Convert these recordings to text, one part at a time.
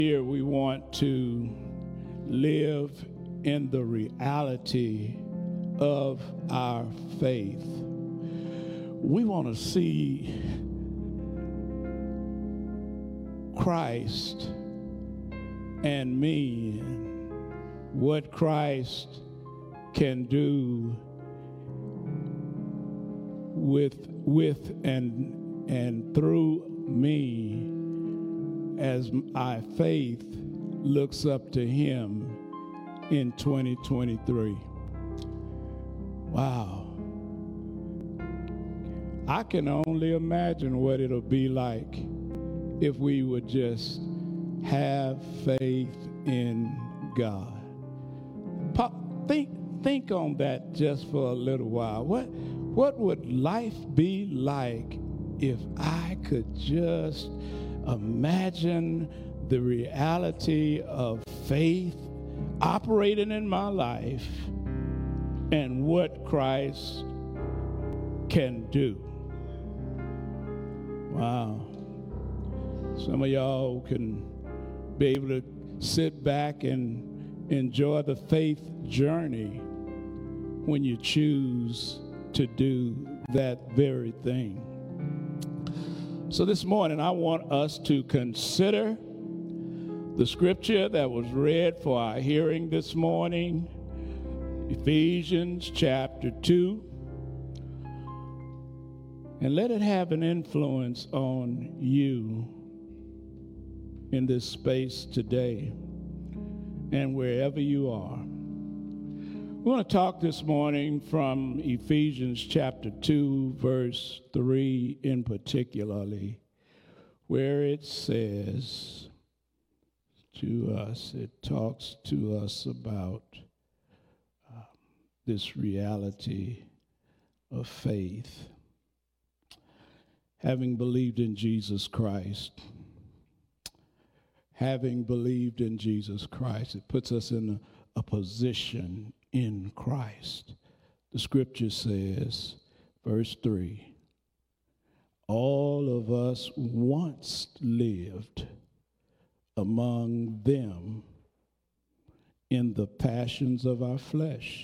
Here we want to live in the reality of our faith. We want to see Christ and me, and what Christ can do with and through me as my faith looks up to him in 2023. Wow. I can only imagine what it'll be like if we would just have faith in God. Think on that just for a little while. What would life be like if I could just imagine the reality of faith operating in my life and what Christ can do? Wow. Some of y'all can be able to sit back and enjoy the faith journey when you choose to do that very thing. So this morning, I want us to consider the scripture that was read for our hearing this morning, Ephesians chapter 2, and let it have an influence on you in this space today and wherever you are. We want to talk this morning from Ephesians chapter 2, verse 3 in particularly, where it says to us, it talks to us about this reality of faith. Having believed in Jesus Christ, it puts us in a position in Christ. The scripture says, verse 3, all of us once lived among them in the passions of our flesh.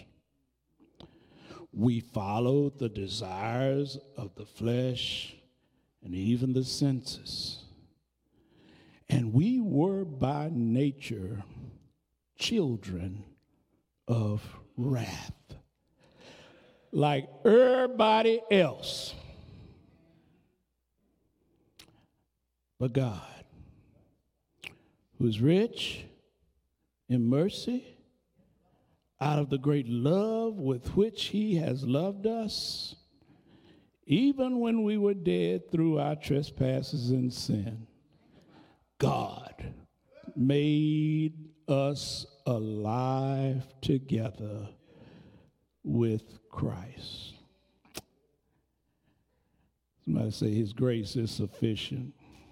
We followed the desires of the flesh and even the senses. And we were by nature children of wrath, like everybody else. But God, who is rich in mercy, out of the great love with which he has loved us, even when we were dead through our trespasses and sin, God made us alive together with Christ. Somebody say, his grace is sufficient.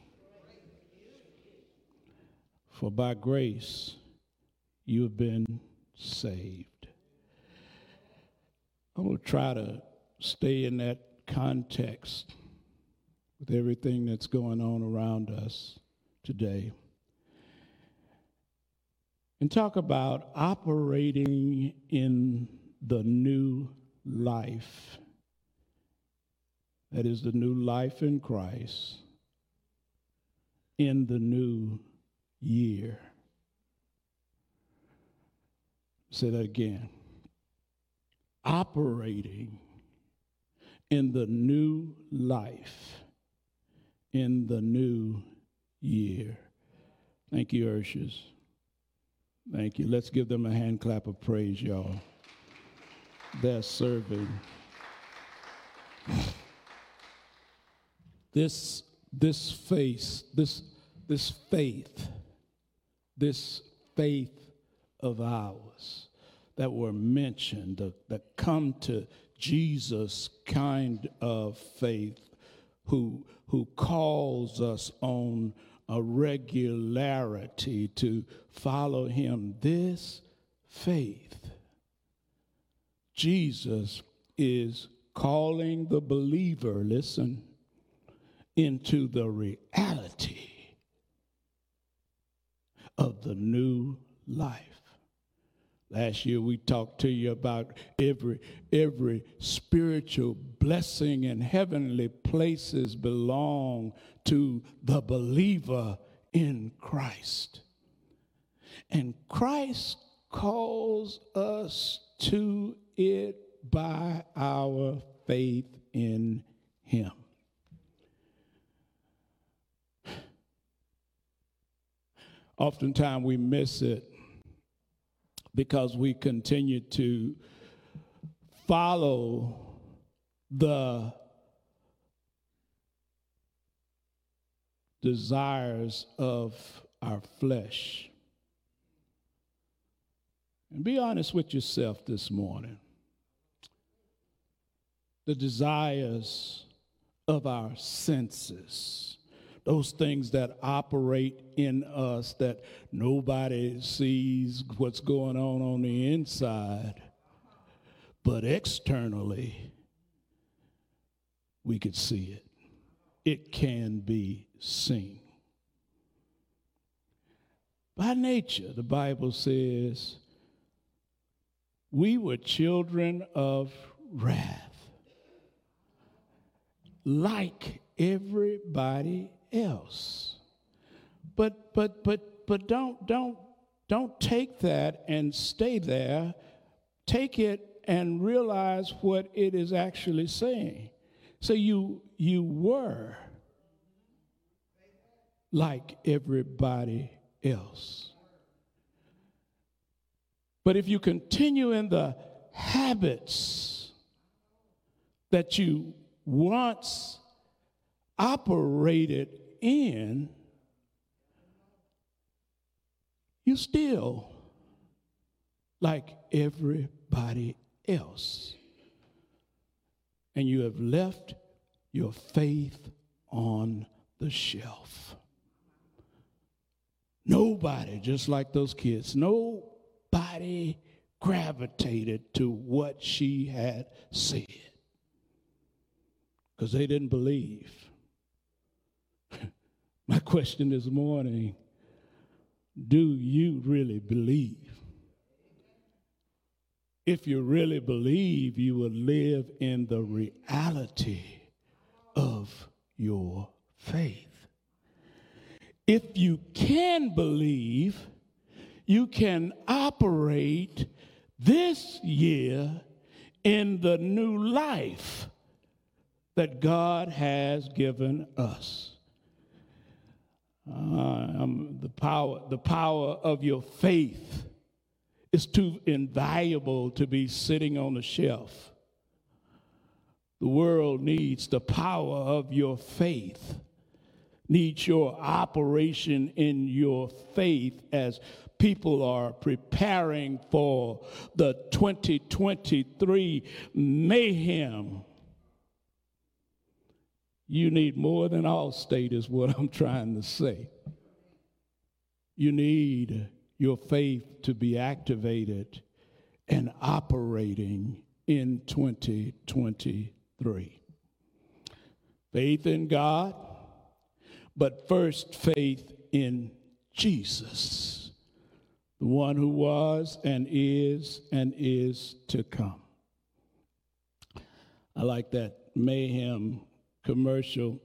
For by grace you have been saved. I'm going to try to stay in that context with everything that's going on around us today and talk about operating in the new life. That is the new life in Christ in the new year. Say that again. Operating in the new life in the new year. Thank you, Urshas. Thank you. Let's give them a hand clap of praise, y'all. They're serving. This faith of ours that were mentioned, that come to Jesus kind of faith, who calls us on a regularity to follow him. This faith, Jesus is calling the believer, listen, into the reality of the new life. Last year we talked to you about every spiritual blessing in heavenly places belong to the believer in Christ. And Christ calls us to it by our faith in him. Oftentimes we miss it because we continue to follow the desires of our flesh. And be honest with yourself this morning. The desires of our senses, those things that operate in us that nobody sees what's going on the inside, but externally we could see it. It can be seen. By nature, the Bible says, we were children of wrath, like everybody else. But don't take that and stay there. Take it and realize what it is actually saying. So you were like everybody else. But if you continue in the habits that you once operated in, you still like everybody else. And you have left your faith on the shelf. Nobody, just like those kids, nobody gravitated to what she had said because they didn't believe. My question this morning, do you really believe? If you really believe, you will live in the reality of your faith. If you can believe, you can operate this year in the new life that God has given us. The power of your faith is too invaluable to be sitting on the shelf. The world needs the power of your faith, needs your operation in your faith as people are preparing for the 2023 mayhem. You need more than Allstate is what I'm trying to say. You need your faith to be activated and operating in 2023. Faith in God, but first faith in Jesus, the one who was and is to come. I like that mayhem commercial.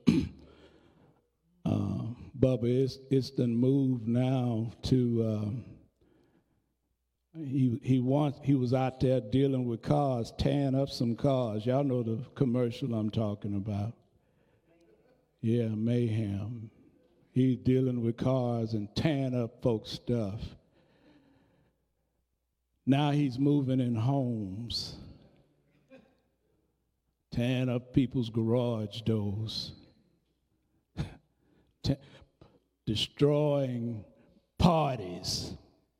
Bubba, it's done moved now to, he was out there dealing with cars, tearing up some cars. Y'all know the commercial I'm talking about. Yeah, mayhem. He's dealing with cars and tearing up folks' stuff. Now he's moving in homes, tearing up people's garage doors, destroying parties.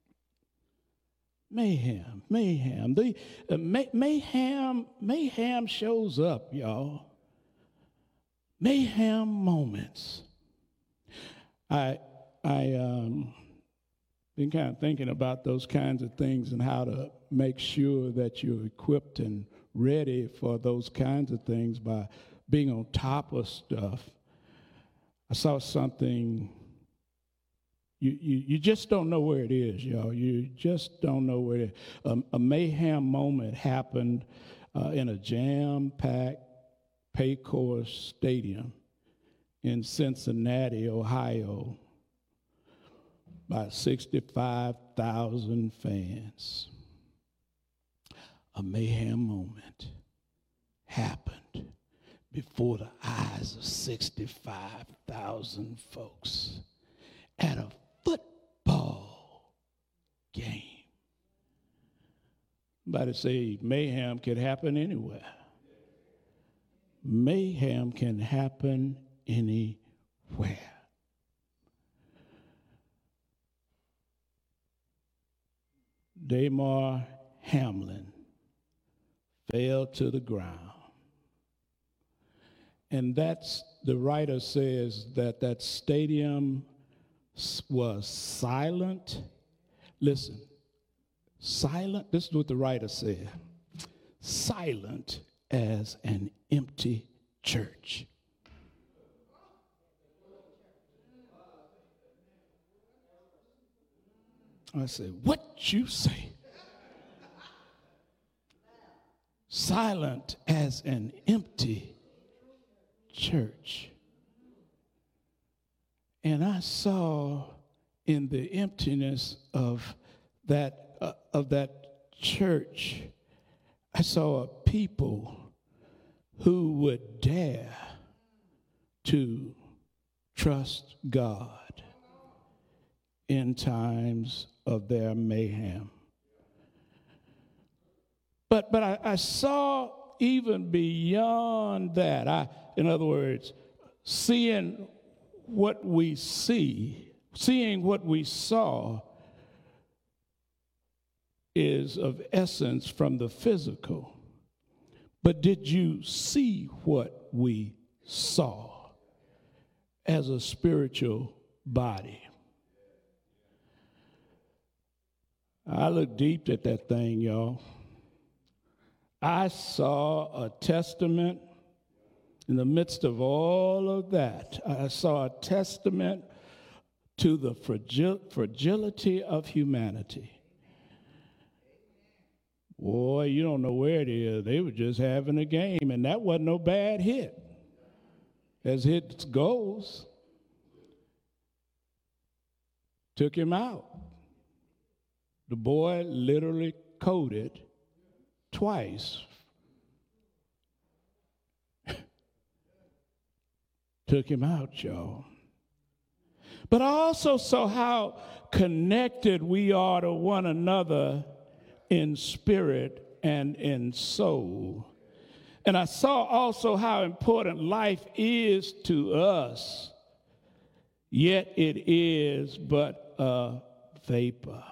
Mayhem. Mayhem shows up, y'all. Mayhem moments. I been kind of thinking about those kinds of things and how to make sure that you're equipped and ready for those kinds of things by being on top of stuff. I saw something You just don't know where it is, y'all. You just don't know where it is. A mayhem moment happened in a jam-packed Paycor Stadium in Cincinnati, Ohio, by 65,000 fans. A mayhem moment happened before the eyes of 65,000 folks at a football game. Somebody say mayhem can happen anywhere. Mayhem can happen anywhere. Damar Hamlin fell to the ground. And that's, the writer says that stadium was silent. Listen, silent, this is what the writer said. Silent as an empty church. I said, what you say? Silent as an empty church. And I saw in the emptiness of that church, I saw a people who would dare to trust God in times of their mayhem. But I saw even beyond that. In other words, seeing what we saw is of essence from the physical. But did you see what we saw as a spiritual body? I looked deep at that thing, y'all. I saw a testament in the midst of all of that. I saw a testament to the fragility of humanity. Boy, you don't know where it is. They were just having a game, and that wasn't no bad hit, as hits goes. Took him out. The boy literally coded twice. Took him out, y'all. But I also saw how connected we are to one another in spirit and in soul. And I saw also how important life is to us, yet it is but a vapor.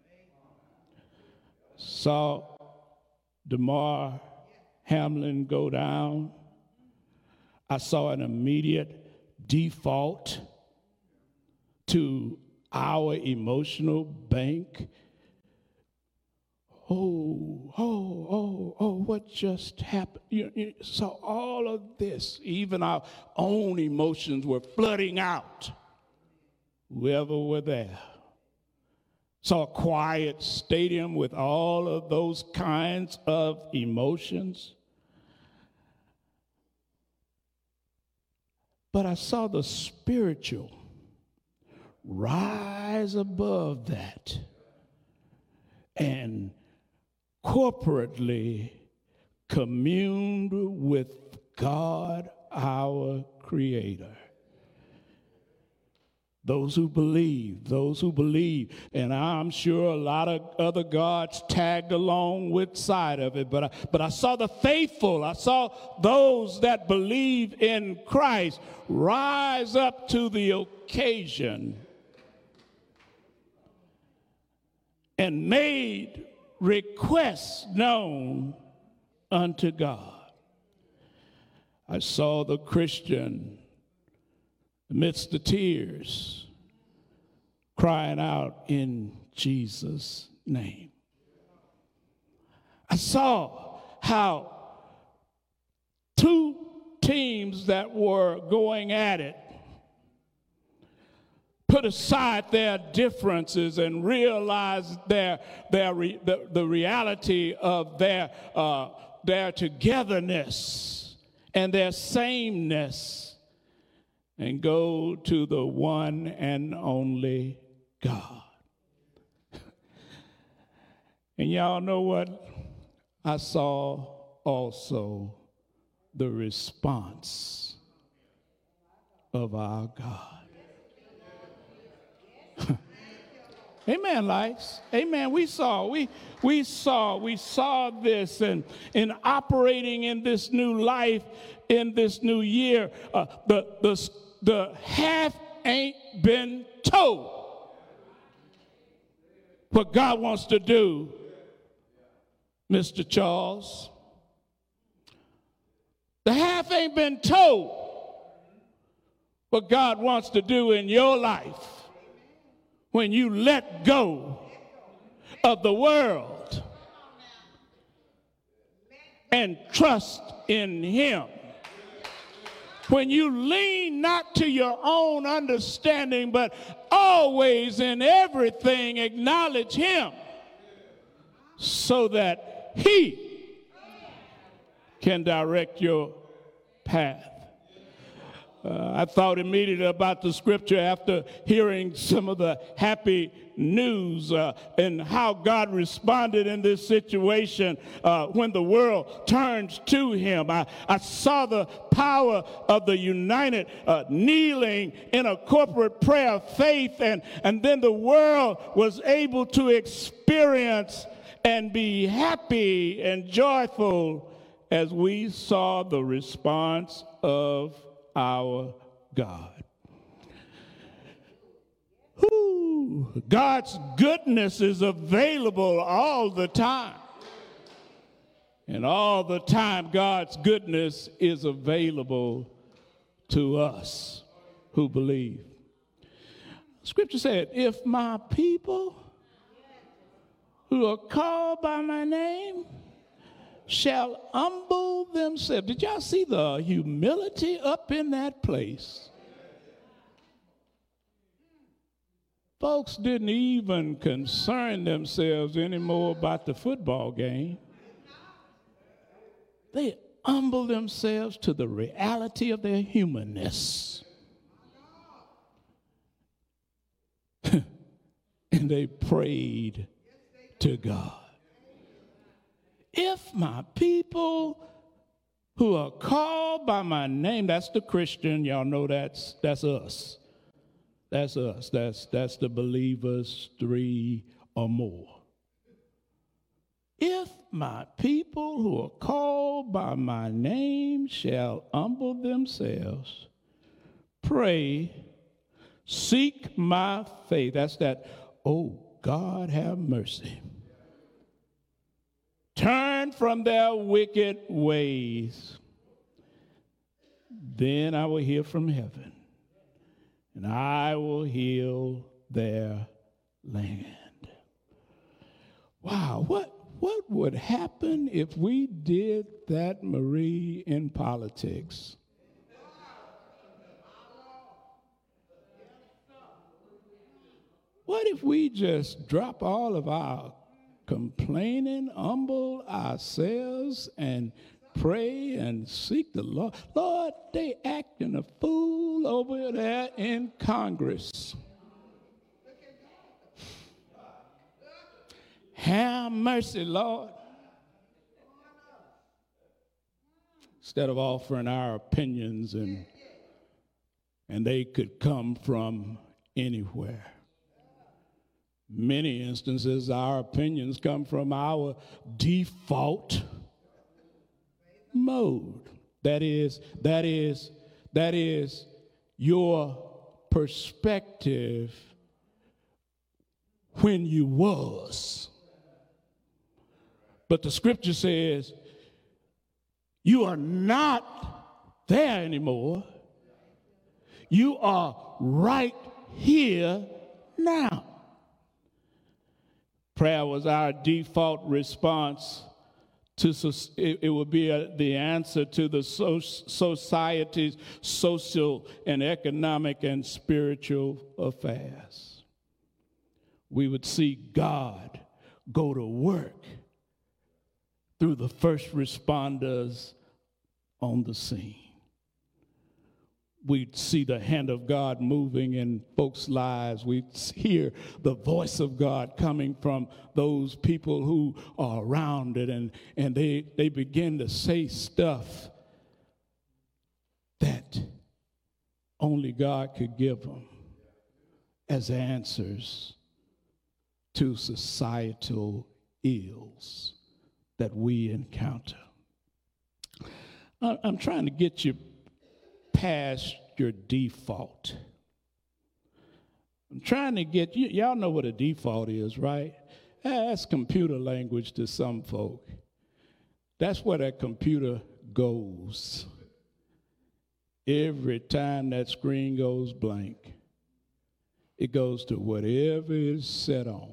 Saw Damar Hamlin go down. I saw an immediate default to our emotional bank. Oh, what just happened? So all of this, even our own emotions were flooding out, whoever were there. Saw a quiet stadium with all of those kinds of emotions. But I saw the spiritual rise above that and corporately communed with God, our Creator. Those who believe, and I'm sure a lot of other gods tagged along with side of it, but I saw the faithful, I saw those that believe in Christ rise up to the occasion and made requests known unto God. I saw the Christian amidst the tears, crying out in Jesus' name. I saw how two teams that were going at it put aside their differences and realize the reality of their togetherness and their sameness, and go to the one and only God. And y'all know what? I saw also the response of our God. Amen, lights. Amen. We saw this, and in operating in this new life, in this new year, the half ain't been told what God wants to do, Mr. Charles. The half ain't been told what God wants to do in your life when you let go of the world and trust in him. When you lean not to your own understanding, but always in everything acknowledge him, so that he can direct your path. I thought immediately about the scripture after hearing some of the happy news and how God responded in this situation when the world turns to him. I saw the power of the united kneeling in a corporate prayer of faith, and then the world was able to experience and be happy and joyful as we saw the response of our God. Ooh, God's goodness is available all the time. And all the time, God's goodness is available to us who believe. Scripture said, if my people who are called by my name shall humble themselves. Did y'all see the humility up in that place? Folks didn't even concern themselves anymore about the football game. They humbled themselves to the reality of their humanness. And they prayed to God. If my people who are called by my name, that's the Christian, y'all know that's us. That's us. That's the believers, 3 or more. If my people who are called by my name shall humble themselves, pray, seek my faith. That's that, oh, God have mercy. Turn from their wicked ways. Then I will hear from heaven, and I will heal their land. Wow, what would happen if we did that, Marie, in politics? What if we just drop all of our complaining, humble ourselves, and pray and seek the Lord? Lord, they acting a fool over there in Congress. Have mercy, Lord. Instead of offering our opinions, and they could come from anywhere. Many instances, our opinions come from our default mode. That is your perspective when you was. But the scripture says you are not there anymore. You are right here now. Prayer was our default response It will be the answer to the society's social and economic and spiritual affairs. We would see God go to work through the first responders on the scene. We'd see the hand of God moving in folks' lives. We'd hear the voice of God coming from those people who are around it, and they begin to say stuff that only God could give them as answers to societal ills that we encounter. I'm trying to get you past your default. I'm trying to get you, y'all know what a default is, right? That's computer language to some folk. That's where that computer goes. Every time that screen goes blank, it goes to whatever it's set on.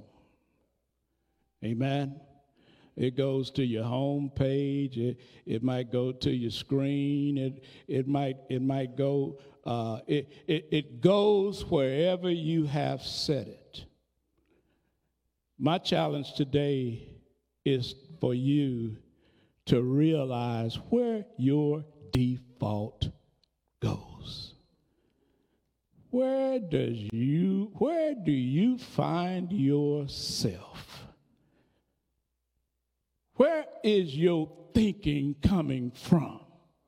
Amen? It goes to your home page. It might go to your screen. It might go. It goes wherever you have set it. My challenge today is for you to realize where your default goes. Where do you find yourself? Where is your thinking coming from?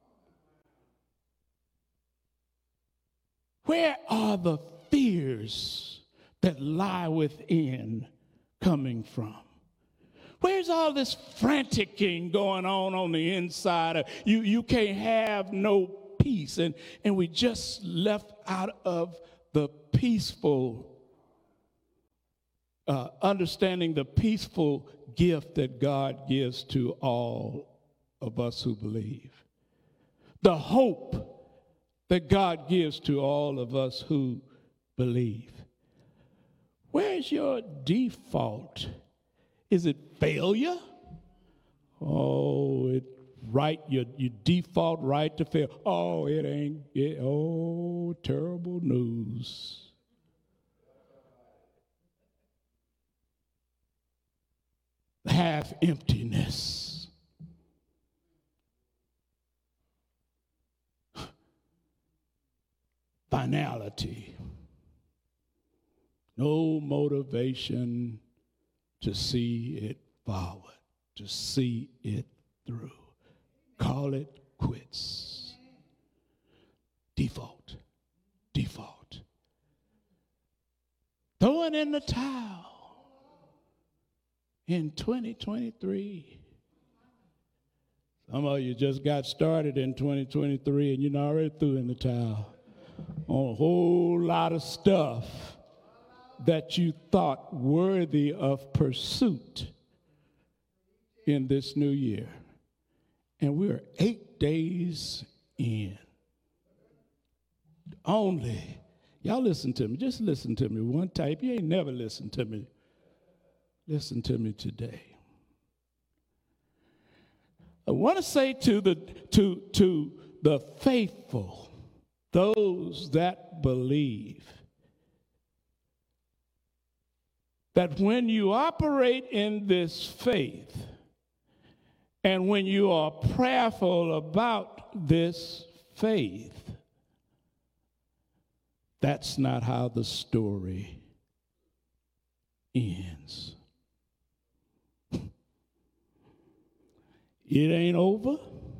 Where are the fears that lie within coming from? Where's all this franticking going on the inside? You can't have no peace. And we just left out of the peaceful, understanding the peaceful gift that God gives to all of us who believe. The hope that God gives to all of us who believe. Where's your default? Is it failure? Oh, you default right to fail. Oh, it ain't it. Oh, terrible news. Half emptiness. Finality. No motivation to see it forward, to see it through. Call it quits. Default. Throwing in the towel. In 2023, some of you just got started in 2023 and you're already threw in the towel on a whole lot of stuff that you thought worthy of pursuit in this new year. And we're 8 days in. Only, y'all listen to me, just listen to me one time. If you ain't never listened to me, listen to me today. I want to say to the faithful, those that believe, that when you operate in this faith and when you are prayerful about this faith, that's not how the story ends. It ain't over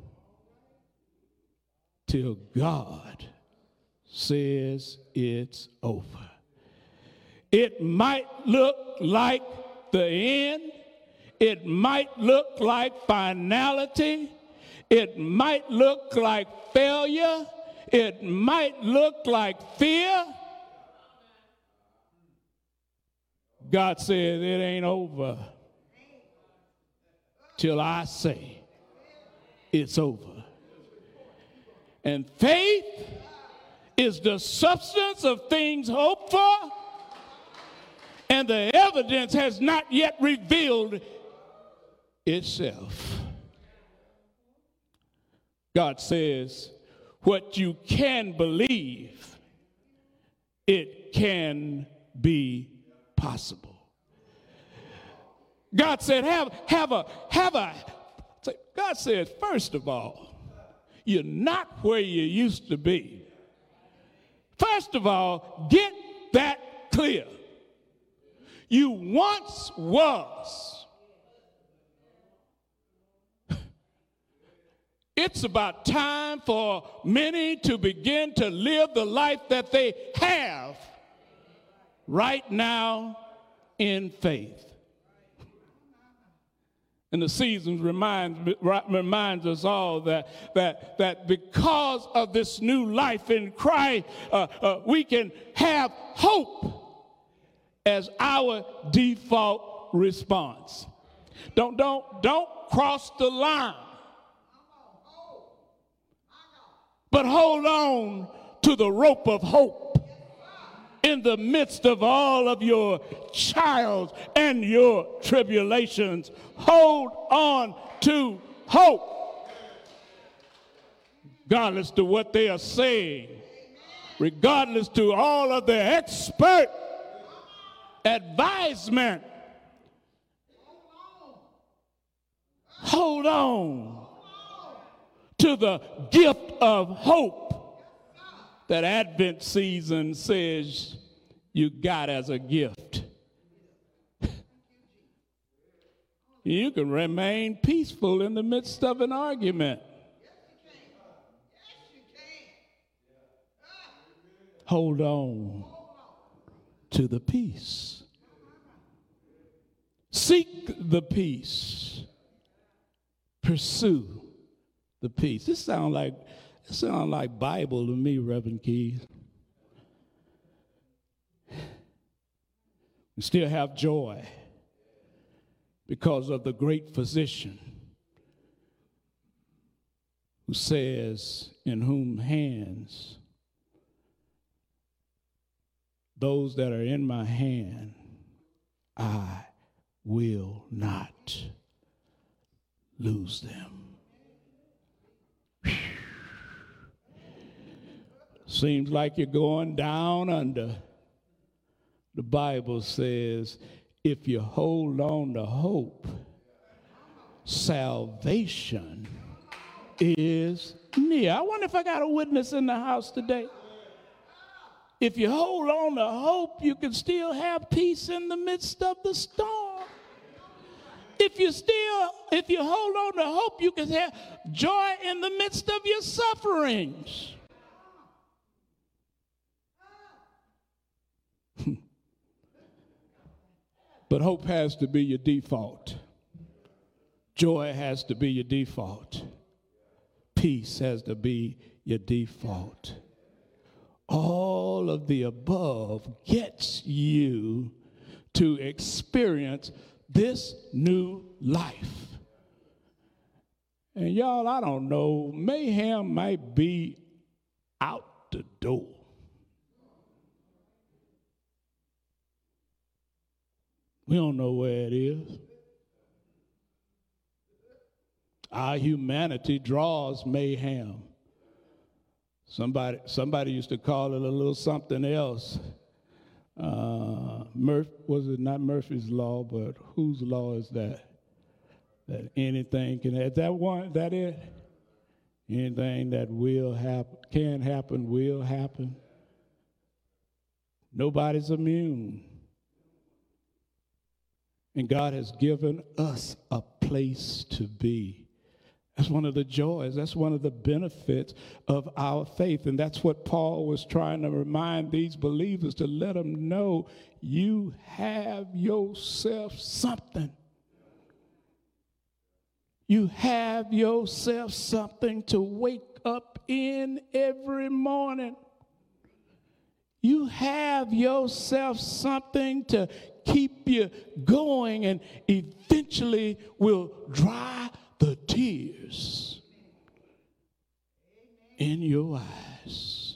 till God says it's over. It might look like the end. It might look like finality. It might look like failure. It might look like fear. God says it ain't over till I say it's over. And faith is the substance of things hoped for, and the evidence has not yet revealed itself. God says, what you can believe, it can be possible. God said, God said, first of all, you're not where you used to be. First of all, get that clear. You once was. It's about time for many to begin to live the life that they have right now in faith. And the season reminds us all that because of this new life in Christ, we can have hope as our default response. Don't cross the line. But hold on to the rope of hope in the midst of all of your trials and your tribulations. Hold on to hope. Regardless to what they are saying, regardless to all of the expert advisement, hold on to the gift of hope that Advent season says you got as a gift. You can remain peaceful in the midst of an argument. Hold on to the peace. Seek the peace. Pursue the peace. This sounds like Bible to me, Reverend Keys. We still have joy because of the great physician who says, in whom hands those that are in my hand, I will not lose them. Seems like you're going down under. The Bible says, if you hold on to hope, salvation is near. I wonder if I got a witness in the house today. If you hold on to hope, you can still have peace in the midst of the storm. If you hold on to hope, you can have joy in the midst of your sufferings. But hope has to be your default. Joy has to be your default. Peace has to be your default. All of the above gets you to experience this new life. And y'all, I don't know, mayhem might be out the door. We don't know where it is. Our humanity draws mayhem. Somebody used to call it a little something else. Was it not Murphy's Law, but whose law is that? That anything can, is that it? Anything that will happen, can happen, will happen. Nobody's immune. And God has given us a place to be. That's one of the joys. That's one of the benefits of our faith. And that's what Paul was trying to remind these believers, to let them know you have yourself something. You have yourself something to wake up in every morning. You have yourself something to keep you going and eventually will dry the tears in your eyes.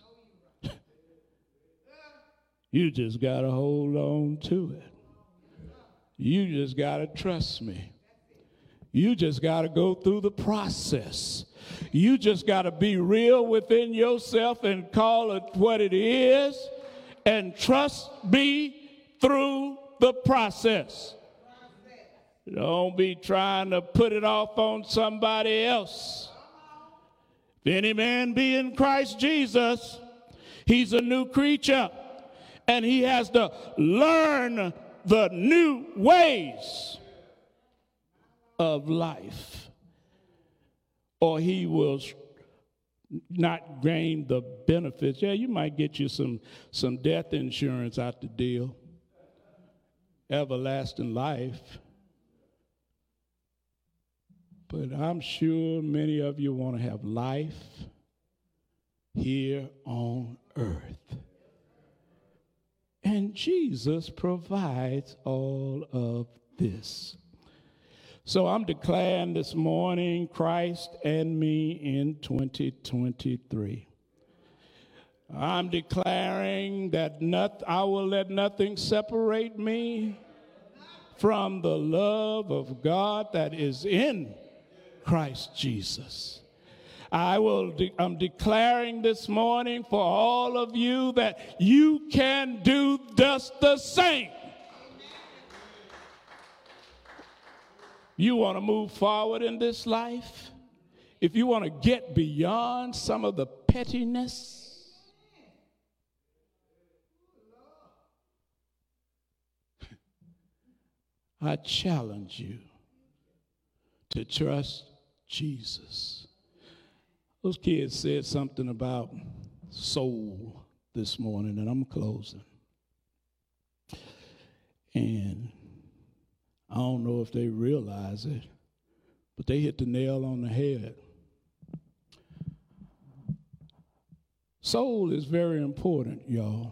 You just got to hold on to it. You just got to trust me. You just got to go through the process. You just got to be real within yourself and call it what it is and trust me through the process. Don't be trying to put it off on somebody else. If any man be in Christ Jesus, he's a new creature, and he has to learn the new ways of life, or he will not gain the benefits. Yeah, you might get you some death insurance out the deal, everlasting life. But I'm sure many of you want to have life here on earth. And Jesus provides all of this. So I'm declaring this morning Christ and me in 2023. I'm declaring that I will let nothing separate me from the love of God that is in Christ Jesus. I'm declaring this morning for all of you that you can do just the same. You want to move forward in this life? If you want to get beyond some of the pettiness, I challenge you to trust Jesus. Those kids said something about soul this morning, and I'm closing. And I don't know if they realize it, but they hit the nail on the head. Soul is very important, y'all.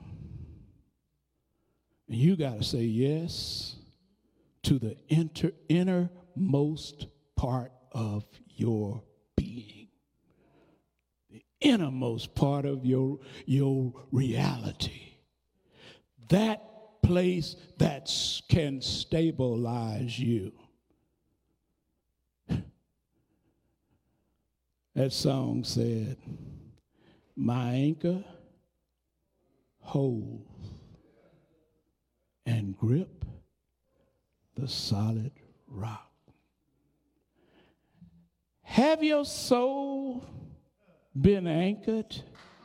And you got to say yes to the innermost part of your being, the innermost part of your reality. That place that can stabilize you. That song said, my anchor hold and grip the solid rock. Have your soul been anchored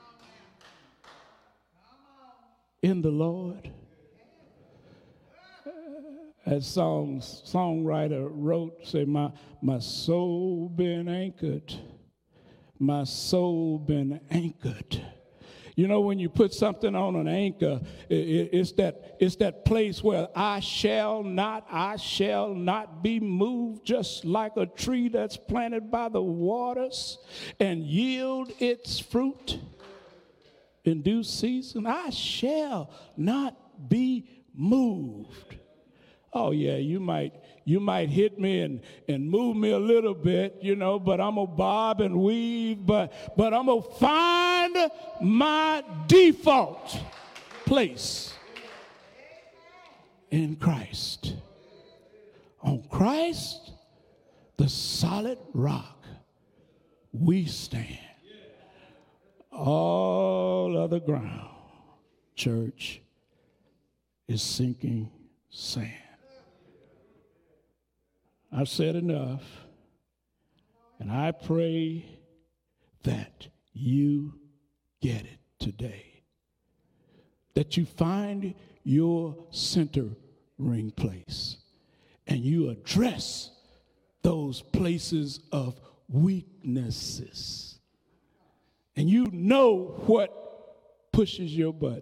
in the Lord? As songwriter wrote, say, my soul been anchored. My soul been anchored. You know, when you put something on an anchor, it's that place where I shall not be moved, just like a tree that's planted by the waters and yield its fruit in due season. I shall not be moved. Oh yeah, you might hit me and move me a little bit, you know, but I'm gonna bob and weave, but I'm gonna find my default place in Christ. On Christ, the solid rock, we stand. All other ground, church, is sinking sand. I've said enough, and I pray that you get it today, that you find your centering place, and you address those places of weaknesses, and you know what pushes your button.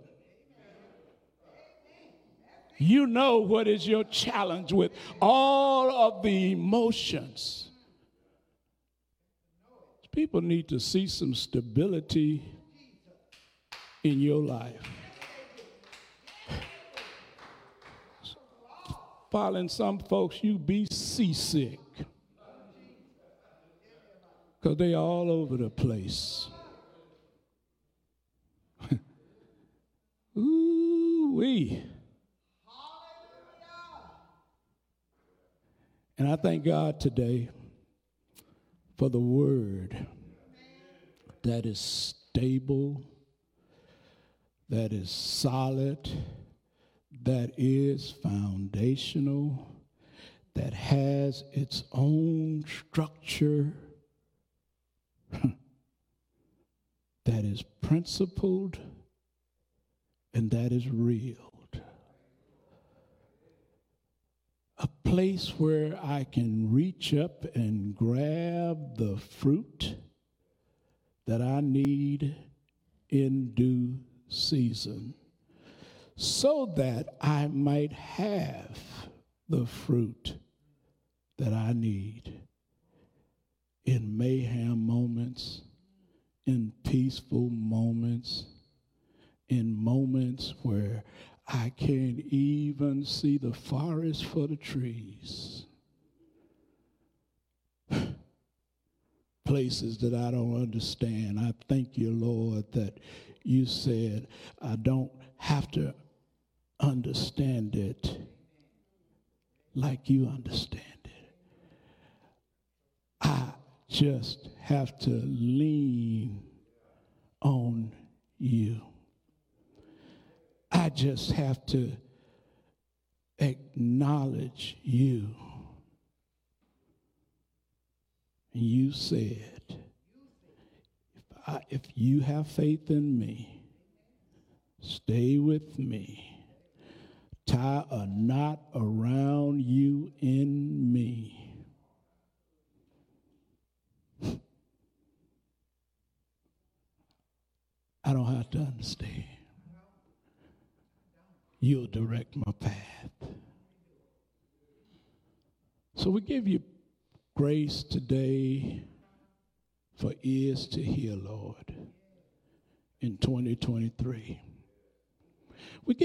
You know what is your challenge with all of the emotions. People need to see some stability in your life. Following some folks, you be seasick because they all over the place. Ooh-wee. And I thank God today for the word that is stable, that is solid, that is foundational, that has its own structure, that is principled, and that is real. A place where I can reach up and grab the fruit that I need in due season, so that I might have the fruit that I need in mayhem moments, in peaceful moments, in moments where I can't even see the forest for the trees. Places that I don't understand. I thank you, Lord, that you said I don't have to understand it like you understand it. I just have to lean on you. I just have to acknowledge you. And you said, if you have faith in me, stay with me, tie a knot around you in me. I don't have to understand. You'll direct my path. So we give you grace today for ears to hear, Lord, in 2023. We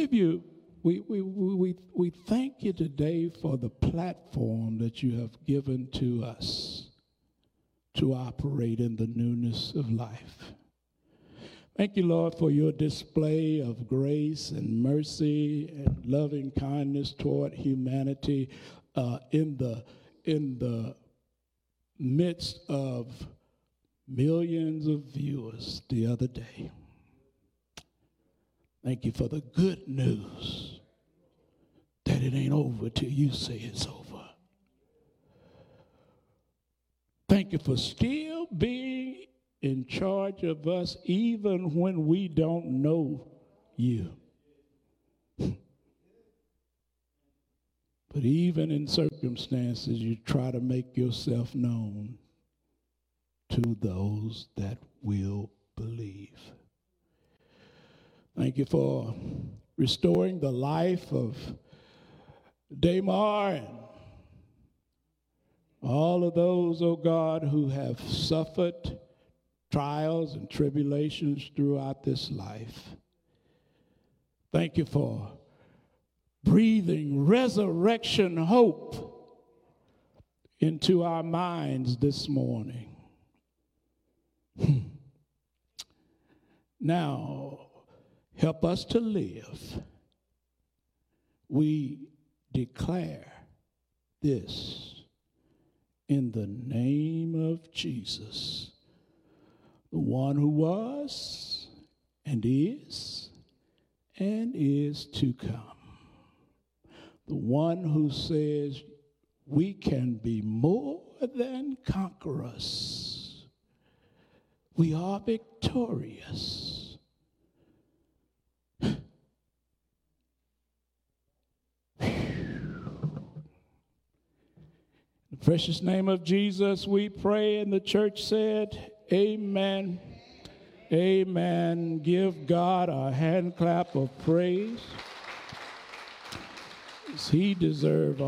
thank you today for the platform that you have given to us to operate in the newness of life. Thank you, Lord, for your display of grace and mercy and loving kindness toward humanity in the midst of millions of viewers the other day. Thank you for the good news that it ain't over till you say it's over. Thank you for still being in charge of us even when we don't know you. But even in circumstances, you try to make yourself known to those that will believe. Thank you for restoring the life of Damar and all of those, oh God, who have suffered trials and tribulations throughout this life. Thank you for breathing resurrection hope into our minds this morning. Now, help us to live. We declare this in the name of Jesus, the one who was and is to come. The one who says we can be more than conquerors. We are victorious. In the precious name of Jesus we pray, and the church said, amen. Amen. Give God a hand clap of praise. He deserves all.